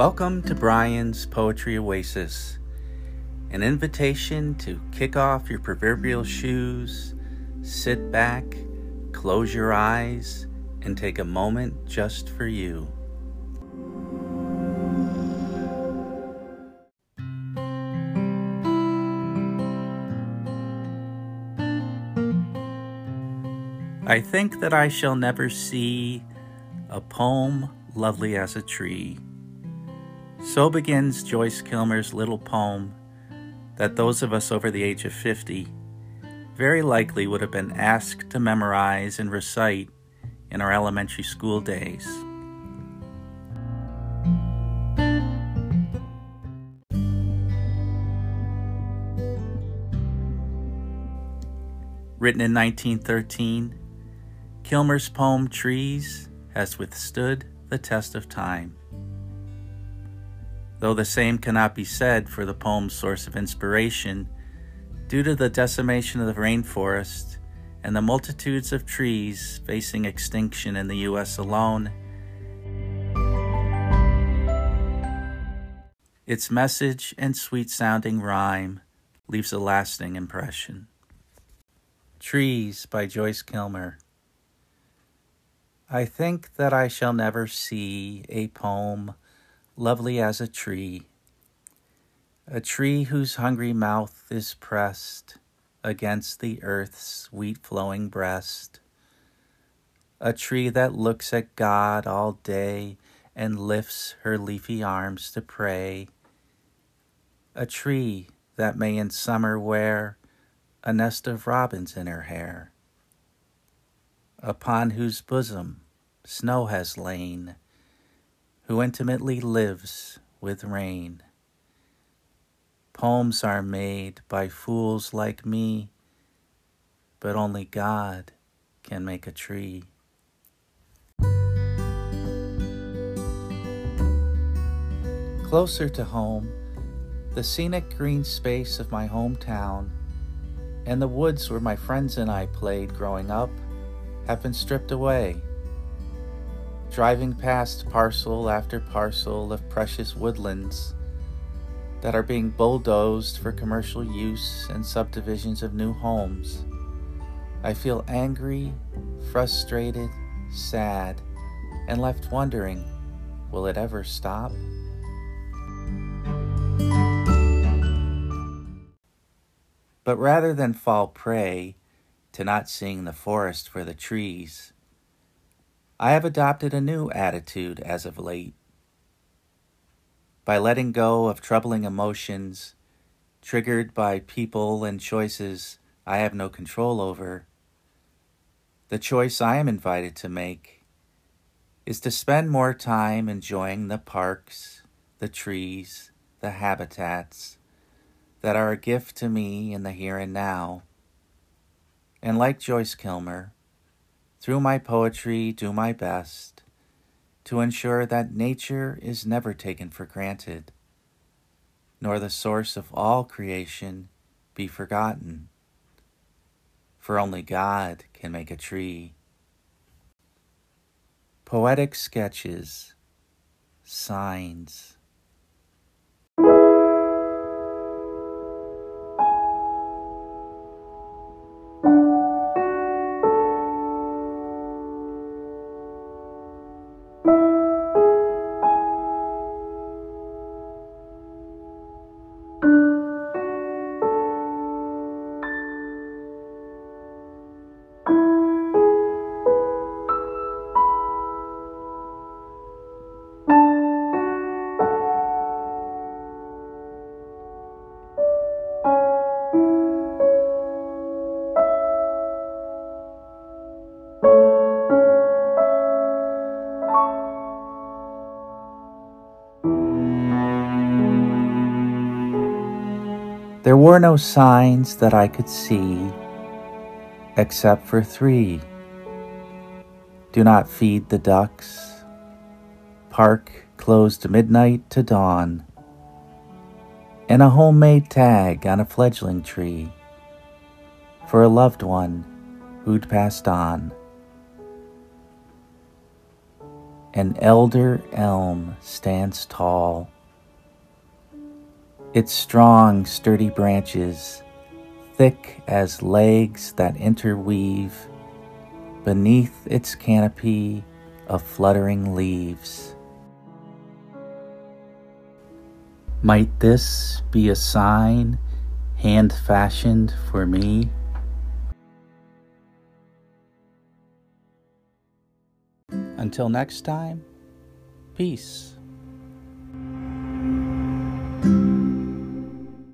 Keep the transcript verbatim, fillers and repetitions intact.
Welcome to Brian's Poetry Oasis, an invitation to kick off your proverbial shoes, sit back, close your eyes, and take a moment just for you. I think that I shall never see a poem lovely as a tree. So begins Joyce Kilmer's little poem that those of us over the age of fifty very likely would have been asked to memorize and recite in our elementary school days. Written in nineteen thirteen, Kilmer's poem Trees has withstood the test of time. Though the same cannot be said for the poem's source of inspiration, due to the decimation of the rainforest and the multitudes of trees facing extinction in the U S alone, its message and sweet-sounding rhyme leaves a lasting impression. Trees by Joyce Kilmer. I think that I shall never see a poem lovely as a tree, a tree whose hungry mouth is pressed against the earth's sweet-flowing breast, a tree that looks at God all day and lifts her leafy arms to pray, a tree that may in summer wear a nest of robins in her hair, upon whose bosom snow has lain, who intimately lives with rain. Poems are made by fools like me, but only God can make a tree. Closer to home, the scenic green space of my hometown and the woods where my friends and I played growing up have been stripped away. Driving past parcel after parcel of precious woodlands that are being bulldozed for commercial use and subdivisions of new homes, I feel angry, frustrated, sad, and left wondering, will it ever stop? But rather than fall prey to not seeing the forest for the trees, I have adopted a new attitude as of late. By letting go of troubling emotions triggered by people and choices I have no control over, the choice I am invited to make is to spend more time enjoying the parks, the trees, the habitats that are a gift to me in the here and now. And like Joyce Kilmer, through my poetry, do my best to ensure that nature is never taken for granted, nor the source of all creation be forgotten. For only God can make a tree. Poetic sketches, signs. There were no signs that I could see, except for three. Do not feed the ducks. Park closed midnight to dawn. And a homemade tag on a fledgling tree for a loved one who'd passed on. An elder elm stands tall, its strong, sturdy branches thick as legs that interweave beneath its canopy of fluttering leaves. Might this be a sign hand-fashioned for me? Until next time, peace.